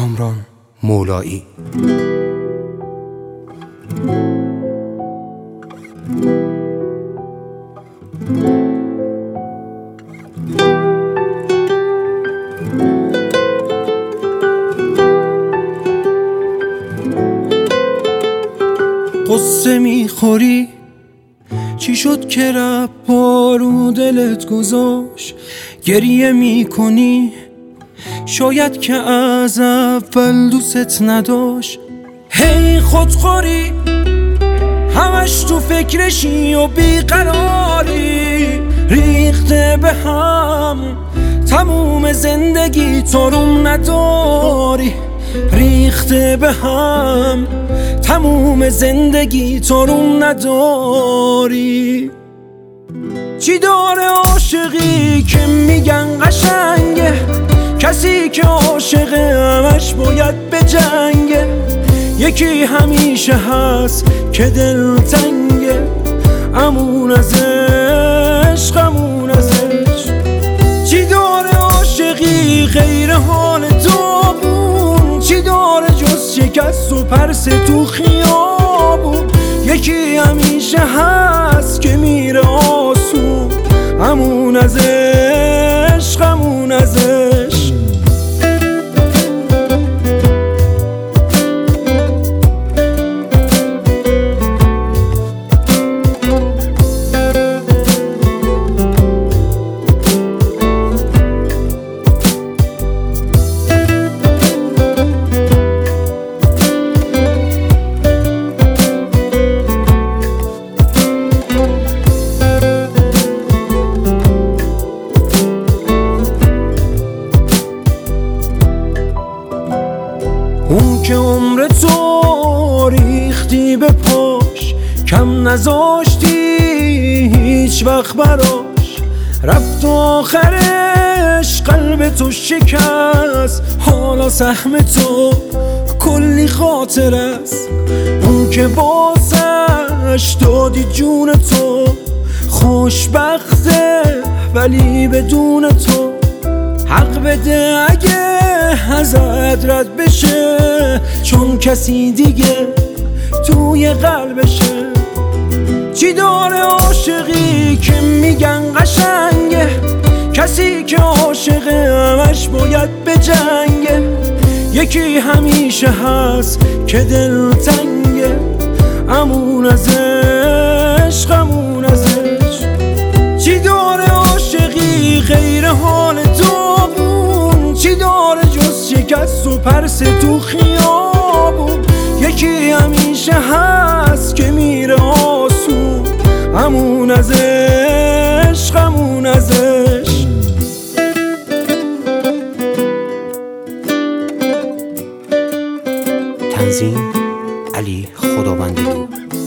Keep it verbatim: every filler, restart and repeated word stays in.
کامران مولایی. قصه میخوری چی شد که رب رو دلت گذاشت؟ گریه میکنی شاید که از اول دوست نداشت. هی خودخوری همش تو فکرشی و بیقراری، ریخته به هم تموم زندگی تو روم نداری، ریخته به هم تموم زندگی تو روم نداری. چی داره عاشقی که میگن قشنگه؟ کسی که عاشقه همش باید بجنگه. یکی همیشه هست که دل تنگه، امون از عشق امون از عشق. چی داره عاشقی غیر حال داغون؟ چی داره جز شکست و پرس تو خیابون؟ یکی همیشه هست که میره آسون، امون از عشق امون از عشق. اون که عمر تو ریختی به پاش، کم نذاشتی هیچ وقت براش، رفت آخرش قلب تو شکست، حالا سهم تو کلی خاطر است. اون که باسش دادی جون تو، خوشبخته ولی بدون تو. حق بده اگه ازت رد بشه، چون کسی دیگه توی قلبشه. چی داره عاشقی که میگن قشنگه؟ کسی که عاشقه همش باید بجنگه. یکی همیشه هست که دل تنگه، امون از عشق امون از عشق. چی داره عاشقی غیر حال داغون؟ چی داره جز شکست و پرس تو خیابون؟ یکی همیشه هست که میره آسون، امون از عشق امون از عشق. تنظیم علی خداوندلو.